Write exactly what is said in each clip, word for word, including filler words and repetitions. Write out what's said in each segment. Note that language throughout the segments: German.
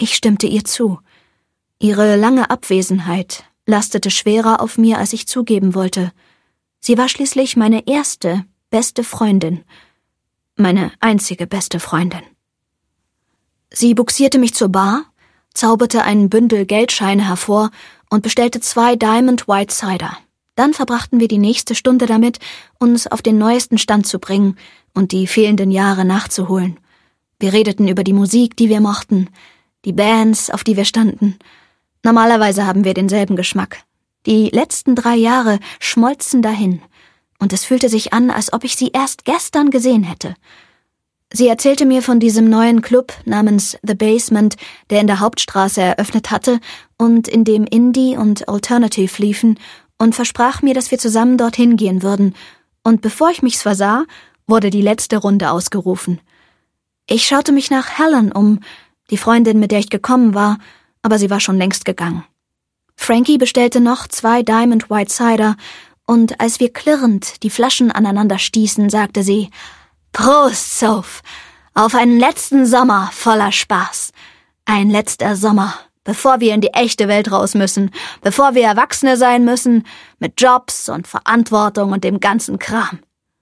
Ich stimmte ihr zu. Ihre lange Abwesenheit lastete schwerer auf mir, als ich zugeben wollte. Sie war schließlich meine erste, beste Freundin. Meine einzige beste Freundin. Sie buxierte mich zur Bar, zauberte einen Bündel Geldscheine hervor und bestellte zwei Diamond White Cider. Dann verbrachten wir die nächste Stunde damit, uns auf den neuesten Stand zu bringen und die fehlenden Jahre nachzuholen. Wir redeten über die Musik, die wir mochten, die Bands, auf die wir standen. Normalerweise haben wir denselben Geschmack. Die letzten drei Jahre schmolzen dahin, und es fühlte sich an, als ob ich sie erst gestern gesehen hätte. Sie erzählte mir von diesem neuen Club namens The Basement, der in der Hauptstraße eröffnet hatte und in dem Indie und Alternative liefen, und versprach mir, dass wir zusammen dorthin gehen würden, und bevor ich mich's versah, wurde die letzte Runde ausgerufen. Ich schaute mich nach Helen um, die Freundin, mit der ich gekommen war, aber sie war schon längst gegangen. Frankie bestellte noch zwei Diamond White Cider, und als wir klirrend die Flaschen aneinander stießen, sagte sie: »Prost, Soph, auf einen letzten Sommer voller Spaß. Ein letzter Sommer, bevor wir in die echte Welt raus müssen, bevor wir Erwachsene sein müssen, mit Jobs und Verantwortung und dem ganzen Kram.«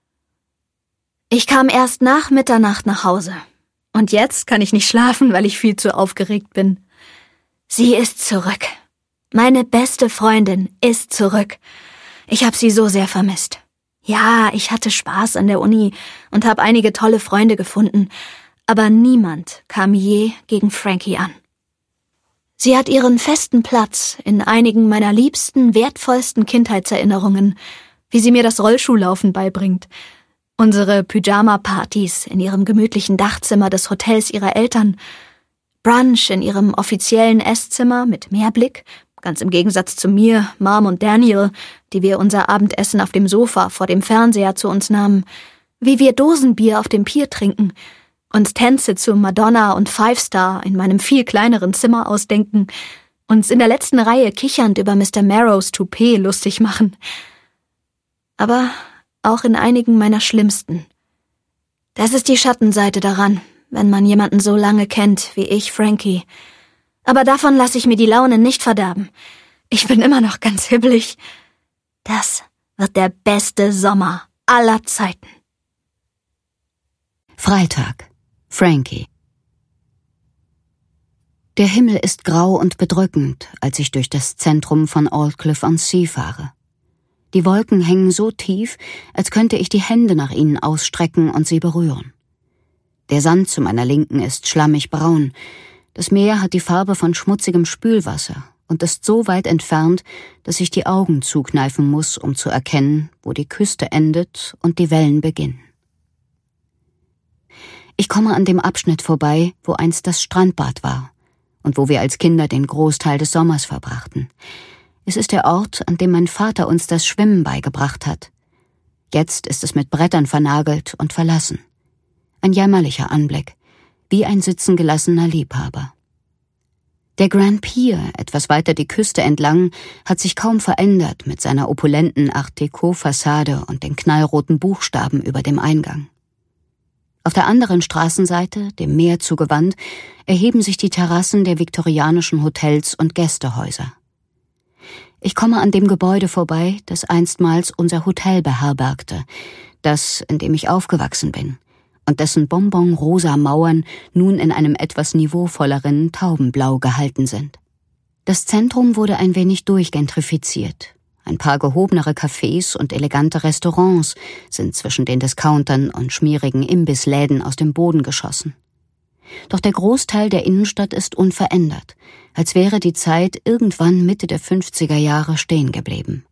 Ich kam erst nach Mitternacht nach Hause. Und jetzt kann ich nicht schlafen, weil ich viel zu aufgeregt bin. Sie ist zurück. Meine beste Freundin ist zurück. Ich habe sie so sehr vermisst. Ja, ich hatte Spaß an der Uni und habe einige tolle Freunde gefunden, aber niemand kam je gegen Frankie an. Sie hat ihren festen Platz in einigen meiner liebsten, wertvollsten Kindheitserinnerungen, wie sie mir das Rollschuhlaufen beibringt, unsere Pyjama-Partys in ihrem gemütlichen Dachzimmer des Hotels ihrer Eltern, Brunch in ihrem offiziellen Esszimmer mit Meerblick, ganz im Gegensatz zu mir, Mom und Daniel, die wir unser Abendessen auf dem Sofa vor dem Fernseher zu uns nahmen, wie wir Dosenbier auf dem Pier trinken, uns Tänze zu Madonna und Five Star in meinem viel kleineren Zimmer ausdenken, uns in der letzten Reihe kichernd über Mister Marrows Toupet lustig machen. Aber auch in einigen meiner schlimmsten. Das ist die Schattenseite daran, wenn man jemanden so lange kennt wie ich, Frankie. Aber davon lasse ich mir die Laune nicht verderben. Ich bin immer noch ganz hibbelig. Das wird der beste Sommer aller Zeiten. Freitag. Frankie. Der Himmel ist grau und bedrückend, als ich durch das Zentrum von Aldclyffe-on-Sea fahre. Die Wolken hängen so tief, als könnte ich die Hände nach ihnen ausstrecken und sie berühren. Der Sand zu meiner Linken ist schlammig braun. Das Meer hat die Farbe von schmutzigem Spülwasser und ist so weit entfernt, dass ich die Augen zukneifen muss, um zu erkennen, wo die Küste endet und die Wellen beginnen. Ich komme an dem Abschnitt vorbei, wo einst das Strandbad war und wo wir als Kinder den Großteil des Sommers verbrachten. Es ist der Ort, an dem mein Vater uns das Schwimmen beigebracht hat. Jetzt ist es mit Brettern vernagelt und verlassen. Ein jämmerlicher Anblick, wie ein sitzengelassener Liebhaber. Der Grand Pier, etwas weiter die Küste entlang, hat sich kaum verändert mit seiner opulenten Art Deco-Fassade und den knallroten Buchstaben über dem Eingang. Auf der anderen Straßenseite, dem Meer zugewandt, erheben sich die Terrassen der viktorianischen Hotels und Gästehäuser. Ich komme an dem Gebäude vorbei, das einstmals unser Hotel beherbergte, das, in dem ich aufgewachsen bin, und dessen bonbonrosa Mauern nun in einem etwas niveauvolleren Taubenblau gehalten sind. Das Zentrum wurde ein wenig durchgentrifiziert. Ein paar gehobenere Cafés und elegante Restaurants sind zwischen den Discountern und schmierigen Imbissläden aus dem Boden geschossen. Doch der Großteil der Innenstadt ist unverändert, als wäre die Zeit irgendwann Mitte der fünfziger Jahre stehen geblieben.